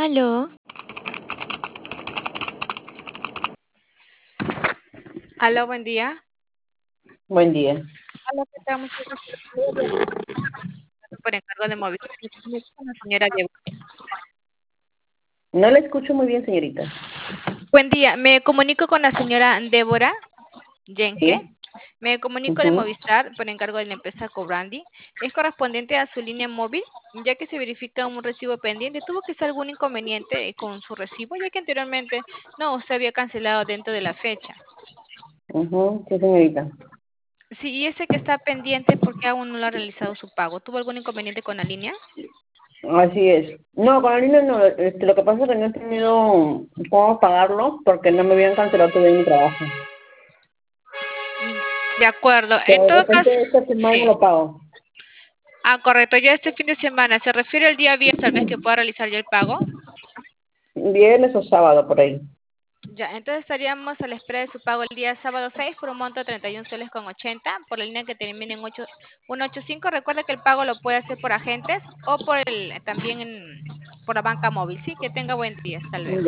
Aló, Aló, buen día. Buen día. Hola, ¿qué tal? Muchas gracias por encargo de Movistar. Con la señora No la escucho muy bien, señorita. Buen día, me comunico con la señora Débora Yenke. ¿Sí? Me comunico de Ujú. Movistar por encargo de la empresa Cobrandi. Es correspondiente a su línea móvil, ya que se verifica un recibo pendiente. ¿Tuvo que ser algún inconveniente con su recibo, ya que anteriormente no se había cancelado dentro de la fecha? Ujú, sí, señorita. Sí, y ese que está pendiente, ¿por qué aún no lo ha realizado su pago? ¿Tuvo algún inconveniente con la línea? Así es. No, con la línea no. Lo que pasa es que no he tenido cómo pagarlo porque no me habían cancelado todavía mi trabajo. De acuerdo. Pero En de todo repente caso, esta semana sí. lo pago. Ah, correcto, ya este fin de semana. ¿Se refiere al día viernes tal vez que pueda realizar ya el pago? Viernes o sábado, por ahí. Ya, entonces estaríamos a la espera de su pago el día sábado 6 por un monto de 31 soles con 80 por la línea que termina en 185. Recuerda que el pago lo puede hacer por agentes o por también por la banca móvil. Sí, que tenga buen día. Hasta luego.